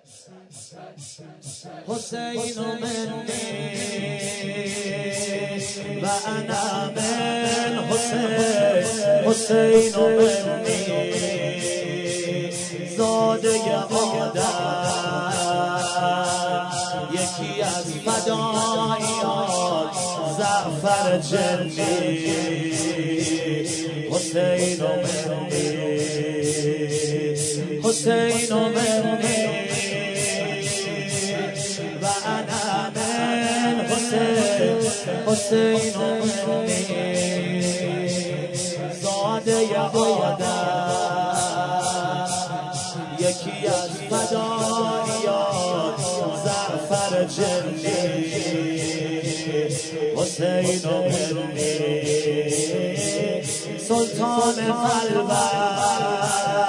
حسین منی و انا من حسین، حسین منی زاده آدم، یکی از فداییان زعفر جنی. حسین منی، حسین منی و انا من حسین، حسین منی زاده آدم، یکی از فداییان زعفر جنی. حسین منی سلطان قلبم،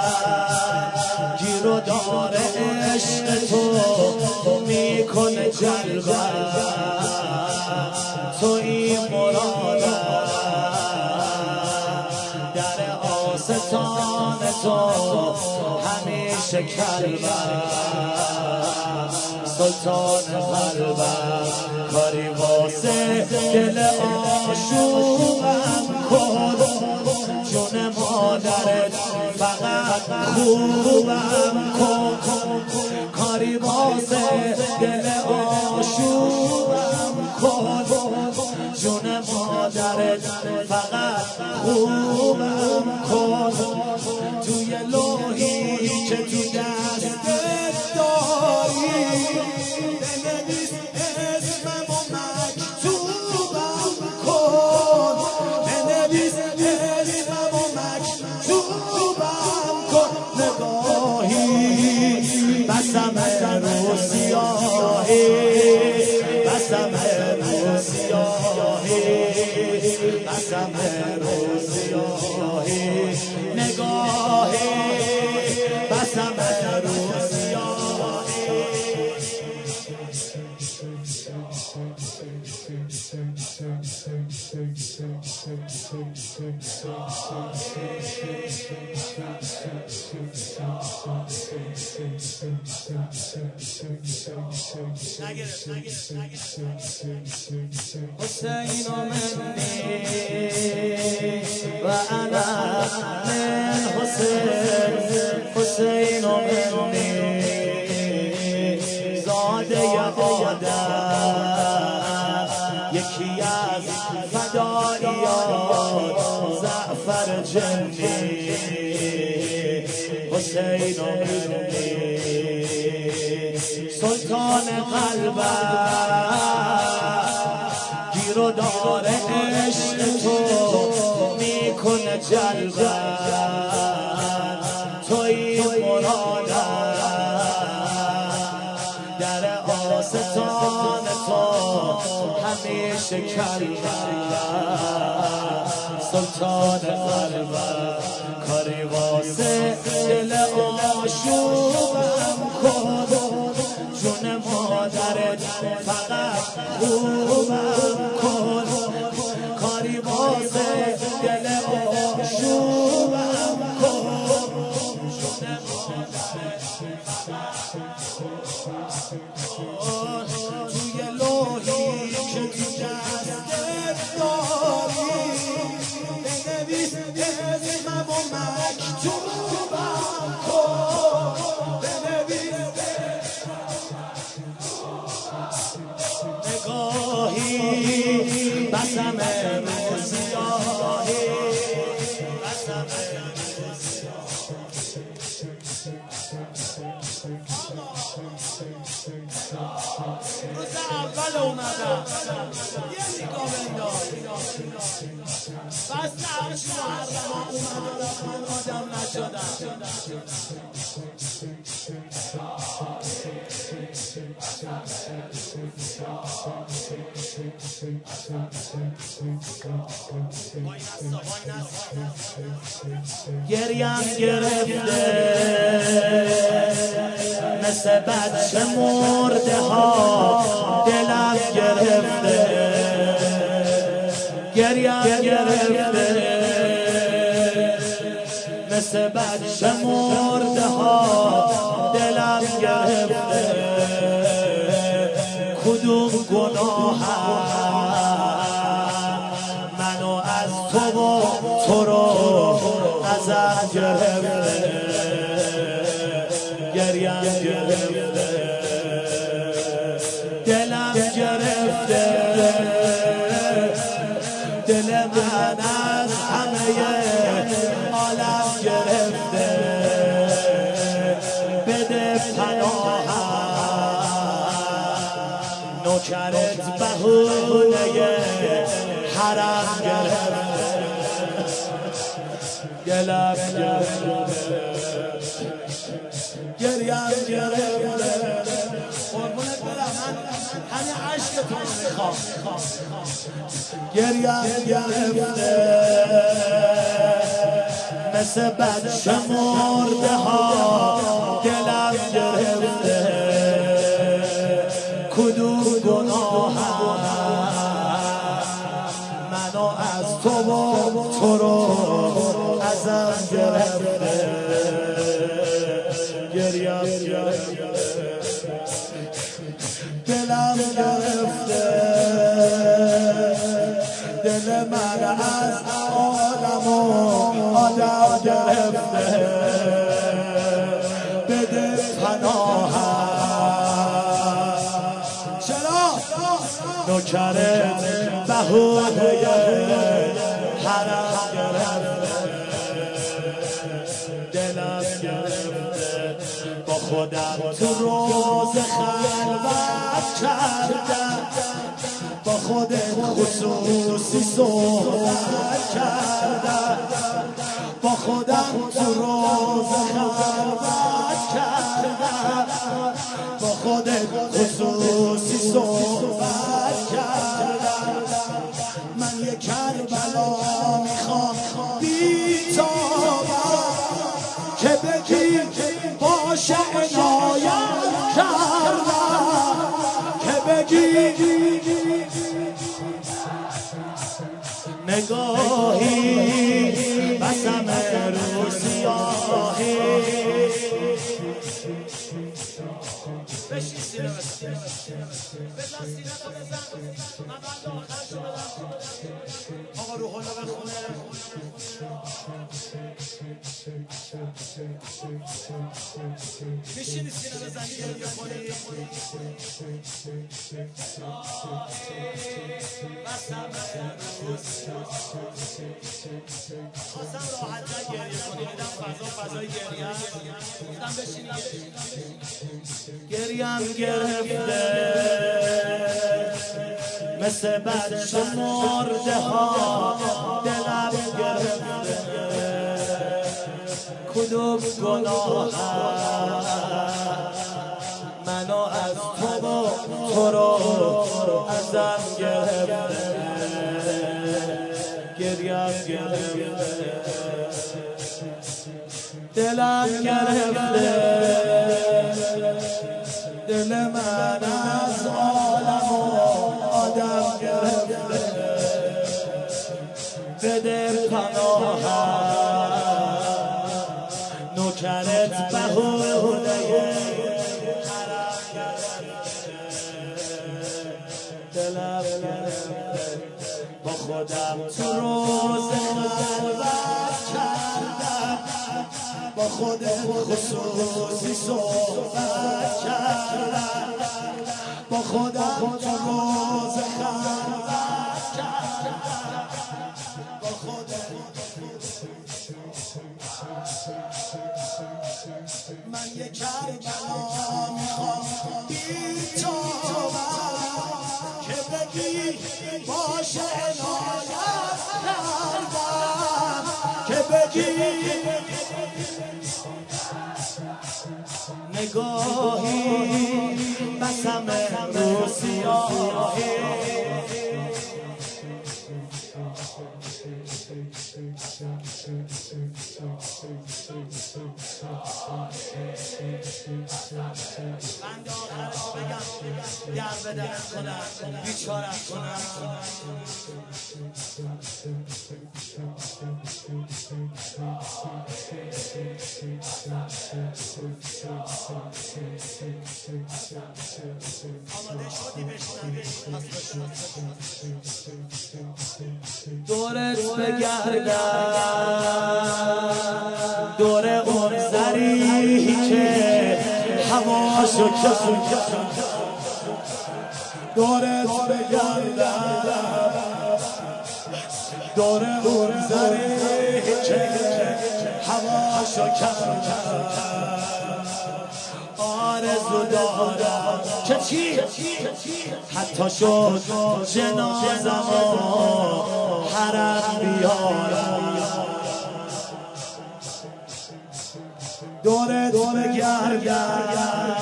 گیر و دار عشق تو میکنه جلبم، تویی مرادم، در آستان تو همیشه کلبم. سلطان قلبم کاری واسه دل آشوبم کن، جون مادرت فقط خوبم کن، کاری واسه دل آشوبم کن، جون مادرت فقط خوبم کن. توی لوحی که تو دستت داری بنویس اسمم و مکتوبم کن، بنویس اسمم و مکتوبم کن. نگاهی بسم رو سیاهی، بسم رو سیاهی، بسم رو سیاهی. نگاهی بسم رو سیاهی. حسین منی و انا من حسین، حسین منی زاده آدم، یکی از فداییان زعفر جنی. حسین منی سلطان قلبم، گیر و دار عشق تو میکنه جلبم، تویی مرادم، در آستان تو همیشه کلبم. سلطان قلبم کاری واسه دل آشوبم کن، جون مادرت فقط خوبم کن، کاری واسه دل آشوبم کن، جون مادرت توی لوحی که تو دستت داری بنویس اسمم و مکتوبم کن، بنویس نگاهی بسم رو سیاهی، بسم رو سیاهی. روز اول اومدم یه نگاه بنداز، فصل 8 محرم اومدم من آدم نشدم. گریم گرفته مثل بچه مرده ها، دلم گرفته گریم گرفته مثل بچه مرده ها، دلم گرفته گرفته کدوم گناهم منو از تو و تو رو ازم گرفته گریم گرفته دلم گرفته دل من از همه عالم گرفته بده پناهم نوکرت بهونه حرم گرفته دلم گرفته گریم گرفته قربونت برم من همه عشقتون رو میخوام گریم گرفته مثل بچه مرده ها دلم گرفته کدوم گناهم منو از تو و تو رو ازم گرفته گریم گرفته دلم گرفته دل من از عالم و آدم گرفته بده پناهم چرا نوکرت بهونه حرم گرفته دلم گرفته با خودم تو روز خلوت کردم با خودت خصوصی صحبت کردم با خودم تو روز خلوت کردم با خودت خصوصی صحبت کردم من یک کربلا میخوام بی‌تابم که بگی باشه عنایت کردم که بگی نگاهی بسم رو سیاهی بشین سینه بزن بزن سینه تو بزن من بعد آخر شو بدم آقا روح الله بخونه بشین سینه بزن یه کنی بسم رو خواستم راحت گریه کنی بدم فضای گریه گفتم بشین گریم گرفته مثل بچه مرده ها دلم گرفته کدوم گناهم منو از تو و تو رو ازم گرفته گریم گرفته دلم گرفته دل من از عالم و آدم گرفته بده پناهم نوکرت بهونه حرم گرفته دلم گرفته با خودم تو روز خلوت کردم با خودم خصوصی صحبت کردم با خودم تو روز خلوت کردم با خودم من یک کربلا میخوام بی‌تابم که بگی باشه عنایت کردم که بگی نگاهی بسم رو سیاهی بند آخرش بگم در بدن کنن بیچارم کنن دورت بگردم دور اون زریحی که هواشو کسون دورت بگردم دور اون زریحی که هواشو کسون آرزو دارم که چی؟ حتی شد جنازم و حرم بیارم دورت بگردم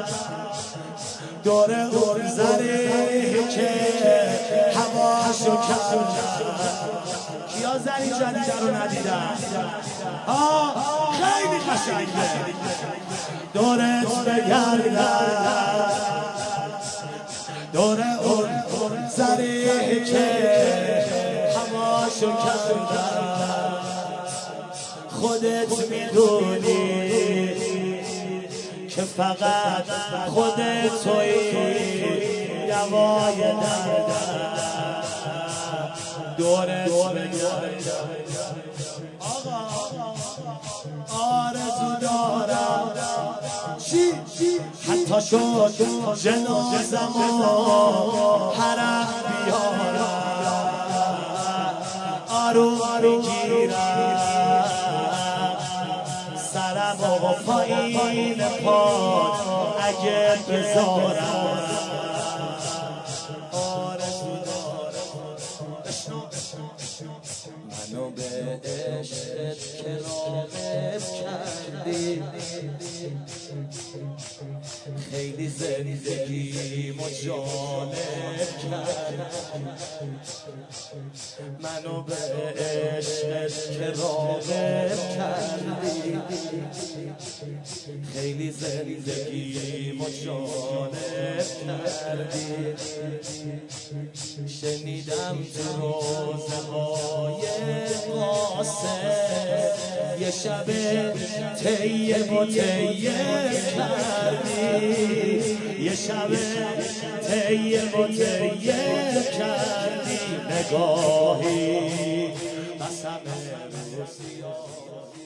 دور اون زریحی که هواشو کسون کیا زری جدیده رو ندیدن؟ خیلی قشنگه دورت بگردم دور اون زریحی که هواشو کسوندم خودت میدونی که فقط خودت تویی دوای دردم دورت بگردم آرزو دارم حتی شد جنازم و حرم بیارم آروم میگیرم سرم و پایین پاد اگه بذارم آرزو دارم منو به عشقت که راغب کردی خیلی زندگیمو جالب کردی منو به عشقت که راغب کردی خیلی زندگیمو جالب کردی شنیدم تو روزهای قاسم یه شب طیب و طیب کردی یه شب طیب و طیب کردی نگاهی قسم روزی